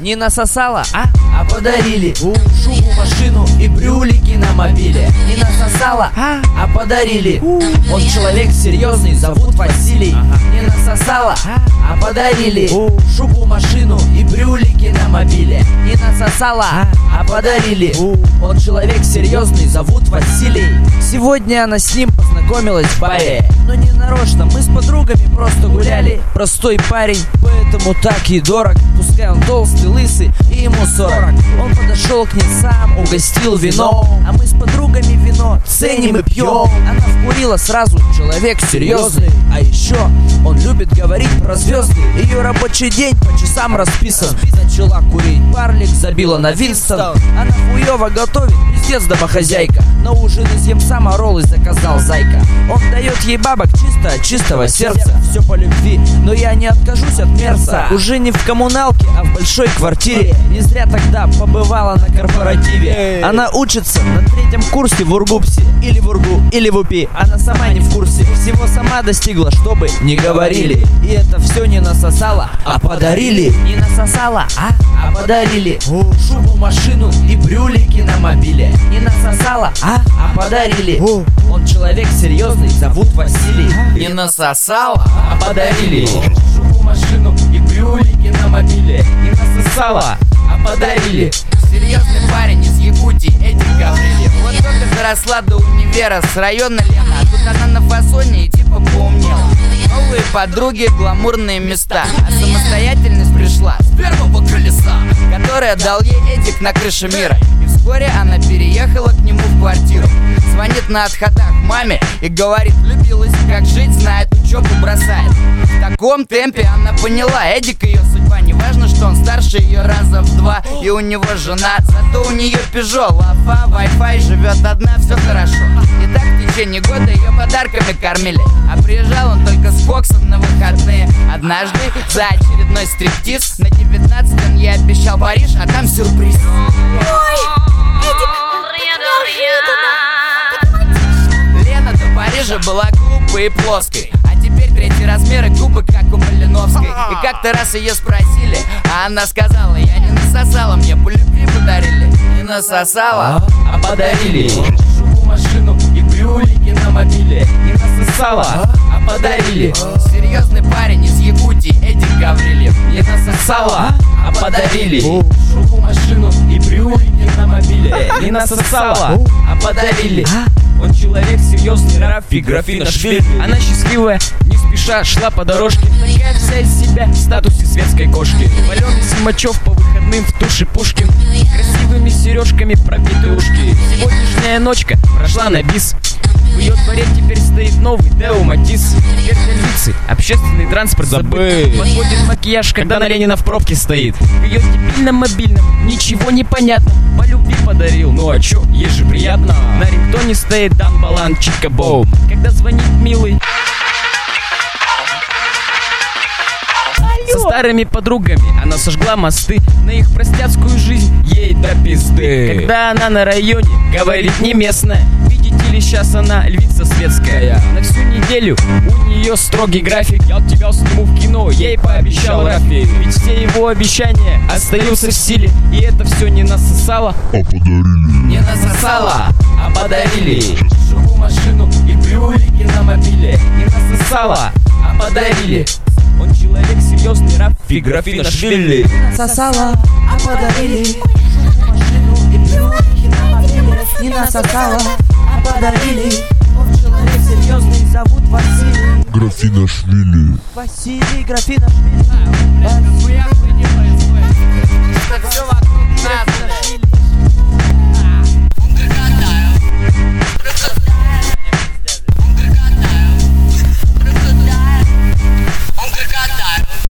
Не насосала, а подарили. Шубу, машину и брюлики на мобиле. Не насосала, а подарили. Он человек серьезный, зовут Василий. Не насосала, а подарили. Шубу, машину и брюлики на мобиле. Не насосала, а подарили. Он человек серьезный, зовут Василий. Сегодня она с ним познакомилась в баре, но не нарочно, мы с подругами просто гуляли. Простой парень, поэтому так и дорог. Пускай он толстый, лысый и ему 40. Он подошел к ней сам, угостил вино, а мы с подругами вино ценим и пьем. Она вкурила сразу, человек серьезный. А еще он любит говорить про звезды. Ее рабочий день по часам расписан. Начала курить парлик, забила на Винстон. Она хуёво готовит, пиздец домохозяйка. На ужин из сама роллы заказал зайка. Он дает ей бабок чисто от чистого сердца. Все по любви, но я не откажусь от мерса. Уже не в коммуналке, а в большой квартире. Не зря тогда побывала на корпоративе. Она учится на 3-м курсе в Ургупсе. Или в Ургу, или в УПИ. Она сама не в курсе, всего сама достигла, чтобы не говорили. И это все не насосала, а подарили. Не насосала, а подарили. Шубу, машину и брюлики на мобиле. Не насосала, а подарили. Он человек серьезный, зовут Василий. Не насосала, а подарили. Шубу, машину и брюлики на мобиле. Не насосала, а подарили. Серьезный парень из Якутии, Эдик Гаврилев. Вот только доросла до универа с района Лена. А тут она на фасоне и типа поумнела. Новые подруги, гламурные места. А самостоятельность пришла с первого колеса, которое дал ей Эдик на крыше мира. И вскоре она переехала к нему в квартиру. Звонит на отходах маме и говорит: влюбилась, как жить знает, учебу бросает. В таком темпе она поняла, Эдик ее судьба. Не важно, что он старше ее раза в 2 и у него жена. Зато у нее Пежо, лафа, Wi-Fi, живет одна, все хорошо. И так в течение года ее подарками кормили. А приезжал он только с Фоксом на выходные. Однажды за очередной стриптиз на 19-м я обещал Париж, а там сюрприз. Лена до Парижа была глупой и плоской, а теперь 3-й размер и губы, как у Малиновской. И как-то раз ее спросили, а она сказала: я не насосала, мне по любви подарили. Не насосала, а подарили. Шубу, машину и брюлики на мобиле. Не насосала, а подарили. Серьезный парень из Якутии, Эдик Гаврилев. Не насосала, а подарили. Шубу, машину и брюлики на мобиле. Не насосала, а подарили. Он человек серьезный, Рафи Графинашвили. Она счастливая, не спеша шла по дорожке. Такая вся из себя в статусе светской кошки. Валеный Симачев по выходным в туши Пушкин. Красивыми сережками пробиты ушки. Сегодняшняя ночка прошла на бис. В ее дворе теперь стоит новый Део Матис. Теперь для львицы общественный транспорт забыл. Подводит макияж, когда на Ленина в пробке стоит. В ее дебильном мобильном ничего не понятно. По любви подарил, ну а чё, ей же приятно. На рингтоне стоит Дан Балан, Чика Боу. Когда звонит милый со старыми подругами, она сожгла мосты. На их простецкую жизнь ей до пизды. Когда она на районе, говорит не местная. Видите ли, сейчас она львица светская. На всю неделю у нее строгий график. Я тебя сниму в кино, ей пообещал Рафи. Ведь все его обещания остаются в силе. И это все не насосало, а подарили. Не насосало, а подарили. Шубу, машину и брюлики на мобиле. Не насосало, а подарили. Он человек серьезный, Рафи Графинашвили. Насосала, а подарили. Машину и брюлики на мобиле. Не насосала, а подарили. Он человек серьезный, зовут Василий Графинашвили. Василий Графинашвили.